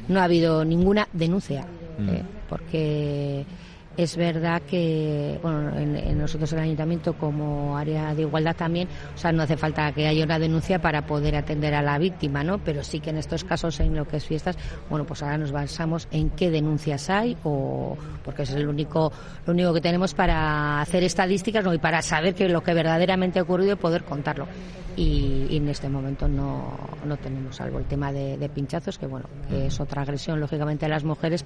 no ha habido ninguna denuncia, porque es verdad que, bueno, en nosotros el Ayuntamiento como área de igualdad también, o sea, no hace falta que haya una denuncia para poder atender a la víctima, ¿no? Pero sí que en estos casos, en lo que es fiestas, bueno, pues ahora nos basamos en qué denuncias hay, o porque es lo único que tenemos para hacer estadísticas, ¿no? Y para saber que lo que verdaderamente ha ocurrido y poder contarlo. Y en este momento no tenemos algo. El tema de pinchazos, que bueno, que es otra agresión lógicamente a las mujeres,